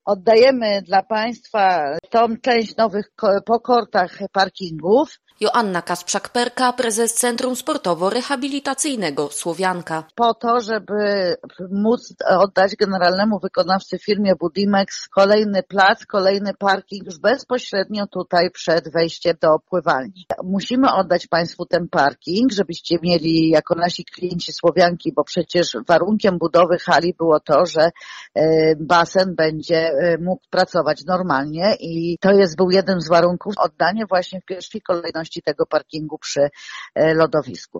Oddajemy dla Państwa tą część nowych po kortach parkingów. Joanna Kasprzak-Perka, prezes Centrum Sportowo-Rehabilitacyjnego Słowianka. Po to, żeby móc oddać generalnemu wykonawcy firmie Budimex kolejny plac, kolejny parking już bezpośrednio tutaj przed wejściem do pływalni. Musimy oddać Państwu ten parking, żebyście mieli jako nasi klienci Słowianki, bo przecież warunkiem budowy hali było to, że basen będzie mógł pracować normalnie i to był jeden z warunków, oddanie właśnie w pierwszej kolejności tego parkingu przy lodowisku.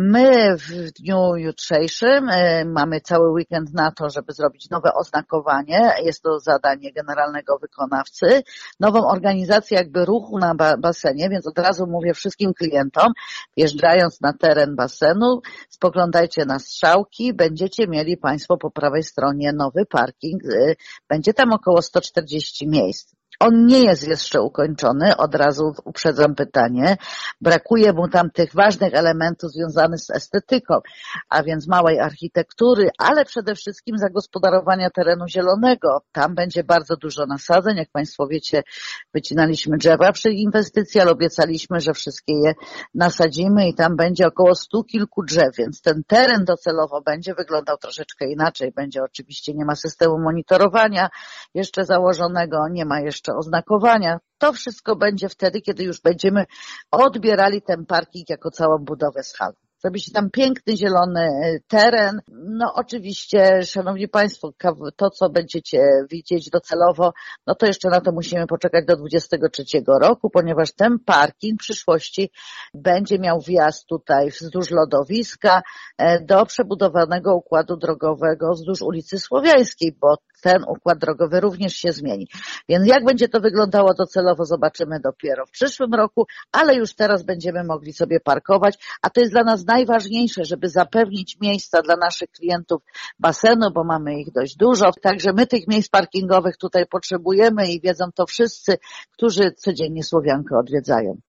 My w dniu jutrzejszym mamy cały weekend na to, żeby zrobić nowe oznakowanie. Jest to zadanie generalnego wykonawcy. Nową organizację jakby ruchu na basenie, więc od razu mówię wszystkim klientom, wjeżdżając na teren basenu, spoglądajcie na strzałki, będziecie mieli Państwo po prawej stronie nowy parking. Będzie tam około 140 miejsc. On nie jest jeszcze ukończony, od razu uprzedzam pytanie. Brakuje mu tam tych ważnych elementów związanych z estetyką, a więc małej architektury, ale przede wszystkim zagospodarowania terenu zielonego. Tam będzie bardzo dużo nasadzeń. Jak Państwo wiecie, wycinaliśmy drzewa przy inwestycji, ale obiecaliśmy, że wszystkie je nasadzimy i tam będzie około 100 kilku drzew, więc ten teren docelowo będzie wyglądał troszeczkę inaczej. Będzie oczywiście, nie ma systemu monitorowania jeszcze założonego, nie ma jeszcze oznakowania. To wszystko będzie wtedy, kiedy już będziemy odbierali ten parking jako całą budowę z halą. Zrobi się tam piękny, zielony teren. No oczywiście, szanowni Państwo, to co będziecie widzieć docelowo, no to jeszcze na to musimy poczekać do 2023 roku, ponieważ ten parking w przyszłości będzie miał wjazd tutaj wzdłuż lodowiska do przebudowanego układu drogowego wzdłuż ulicy Słowiańskiej, bo ten układ drogowy również się zmieni. Więc jak będzie to wyglądało docelowo, zobaczymy dopiero w przyszłym roku, ale już teraz będziemy mogli sobie parkować, a to jest dla nas najważniejsze, żeby zapewnić miejsca dla naszych klientów basenu, bo mamy ich dość dużo. Także my tych miejsc parkingowych tutaj potrzebujemy i wiedzą to wszyscy, którzy codziennie Słowiankę odwiedzają.